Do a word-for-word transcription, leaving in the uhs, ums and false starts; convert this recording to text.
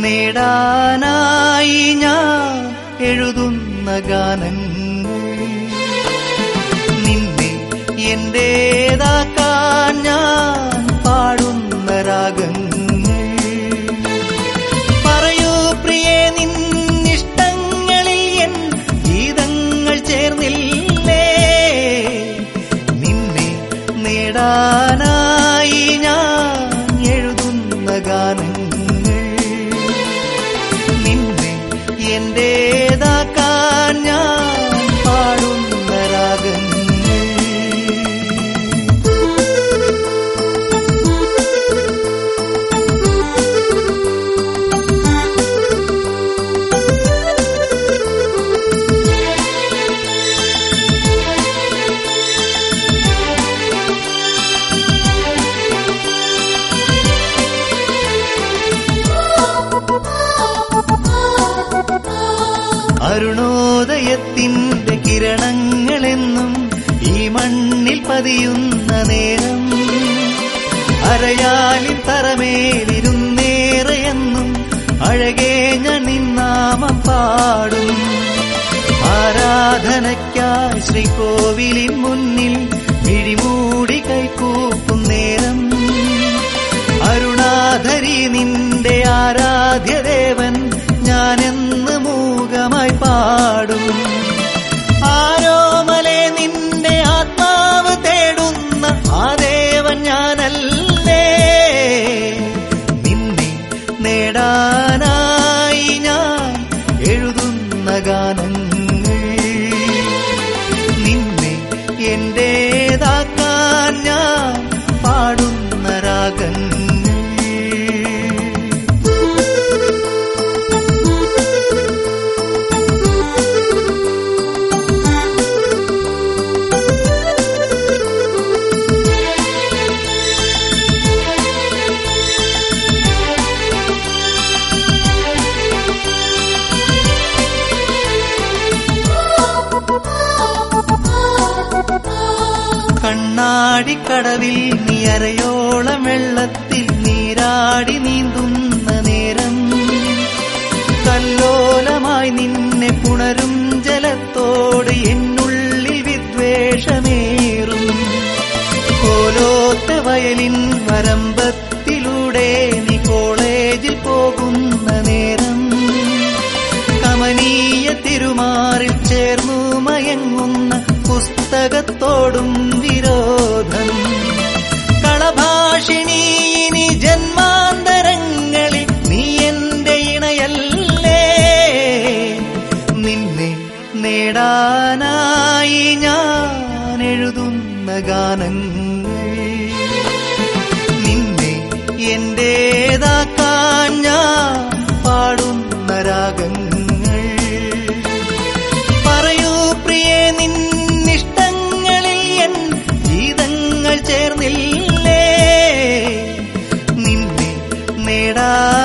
നേടാനായി ഞാൻ എഴുതുന്ന ഗാനങ്ങൾ, നിന്നെ എന്റേതാക്കാൻ ഞാൻ പാടുന്ന രാഗങ്ങൾ. പറയൂ പ്രിയേ, നിന്നിഷ്ടങ്ങളിൽ എൻ ഗീതങ്ങൾ ചേർന്നില്ലേ? നിന്നെ നേടാനായി ഞാൻ എഴുതുന്ന ഗാനങ്ങൾ, നിന്നെ എന്റേതാക്കാൻ ഞാൻ പാടുന്ന രാഗങ്ങൾ. അരുണോദയത്തിന്റെ കിരണങ്ങളെന്നും ഈ മണ്ണിൽ പതിയുന്ന നേരം, അരയാലിൻ തറമേലിരുന്നേറെയെന്നും അഴകേ ഞാൻ നിന്നാമം പാടും. ആരാധനയ്ക്കായി ശ്രീകോവിലിൻ മുന്നിൽ മിഴിമൂടി കൈകൂപ്പും നേരം, അരുണാധരി നിന്റെ ആരാധ്യദേവൻ ഞാനെന്ന് മൂകമായി പാടും. ആരോമലേ, നിന്റെ ആത്മാവ് തേടുന്ന ആ ദേവൻ ഞാനല്ലേ? നിന്നെ നേടാനായി ഞാൻ എഴുതുന്ന ഗാനങ്ങൾ, നിന്നെ എന്റേതാക്കാൻ ഞാൻ പാടുന്ന രാഗങ്ങൾ. കണ്ണാടിക്കടവിൽ നീ അരയോളം വെള്ളത്തിൽ നീരാടി നീന്തുന്ന നേരം, കല്ലോലമായി നിന്നെ പുണരും ജലത്തോട് എന്നുള്ളിൽ വിദ്വേഷമേറും. കോലോത്ത വയലിൻ വരമ്പത്തിലൂടെ നീ കോളേജിൽ പോകുന്ന നേരം, കമനീയ തിരുമാറിൽ ചേർന്നു മയങ്ങുന്ന പുസ്തകത്തോടും വിരോധം. കളഭാഷിണി, ഇനി ജന്മാന്തരങ്ങളിൽ നീ എന്റെ ഇണയല്ലേ? നിന്നെ നേടാനായി ഞാൻ എഴുതുന്ന ഗാനങ്ങൾ, നിന്നെ എന്റേതാക്കാൻ ഞാൻ പാടുന്ന രാഗങ്ങൾ. പറയൂ പ്രിയേ, നിന്നിഷ്ടങ്ങളിൽ എൻ ഗീതങ്ങൾ ചേർന്നില്ലേ? നിന്നെ നേടാ